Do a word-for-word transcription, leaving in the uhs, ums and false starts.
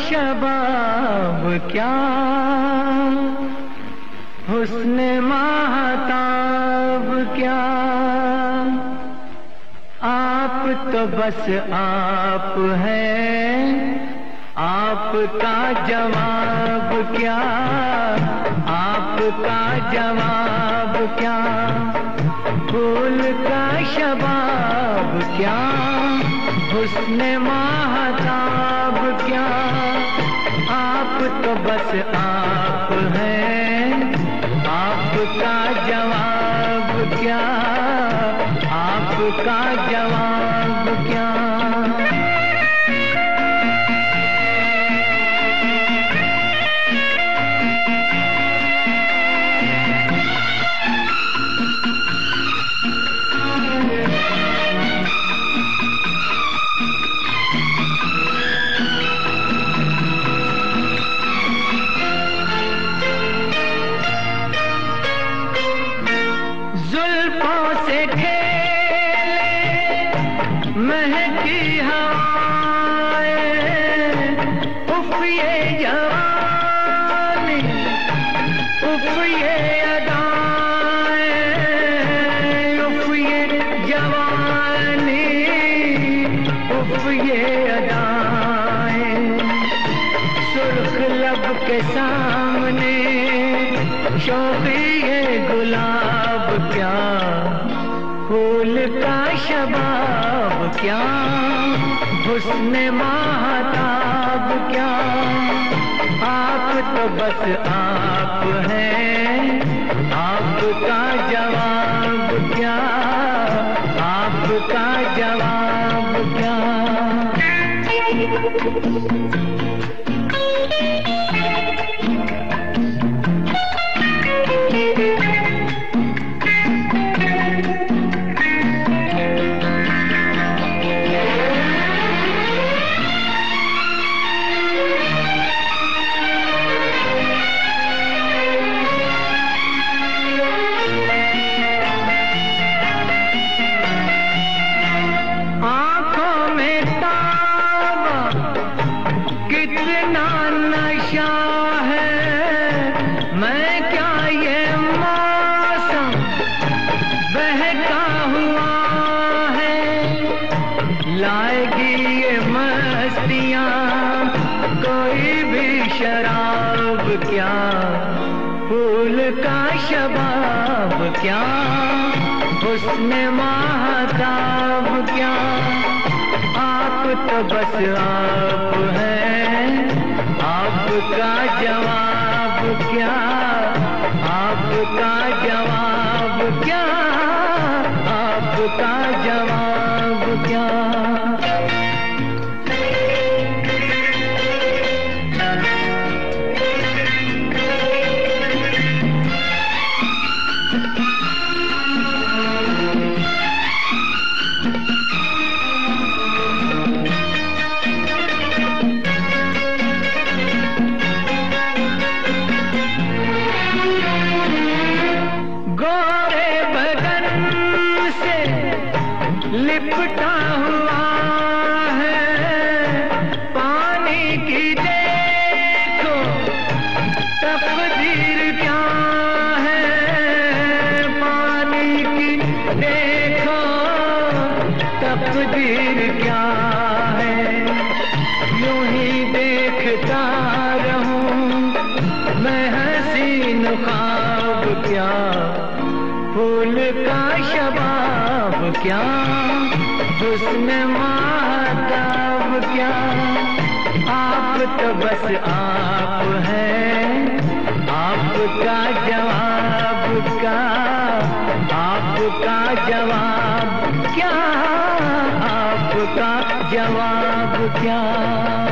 शबाब क्या, हुस्न माहताब क्या, आप तो बस आप हैं, आपका जवाब क्या, आपका जवाब क्या, फूल का शबाब क्या, हुस्न माहताब क्या, आप तो बस आप हैं, आपका जवाब क्या, आपका जवाब क्या। जुल्फों से खेले महकी हवाएं, उफ ये जवानी, उफ ये अदाएं, उफ ये जवानी, उफ ये अदाएं, सुर्ख लब के सामने शौक़ी ये गुलाब क्या, फूल का शबाब क्या, हुस्न माहताब क्या, आप तो बस आप हैं, आपका जवाब क्या, आपका जवाब क्या। कितना नशा है, मैं क्या ये मौसम बहका हुआ है, लाएगी ये मस्तियाँ कोई भी शराब क्या, फूल का शबाब क्या, हुस्न माहताब क्या, आप तो बस आप हैं, आपका जवाब क्या, आपका जवाब क्या, आपका जवाब क्या। लिपटा हुआ है पानी की देखो तकदीर क्या है, पानी की देखो तकदीर क्या है, यूं ही देखता रहूं मैं हसीन ख्वाब क्या, फूल का शबाब क्या, हुस्न माहताब क्या, आप तो बस आप हैं, आपका जवाब क्या, आपका जवाब क्या, आपका जवाब क्या।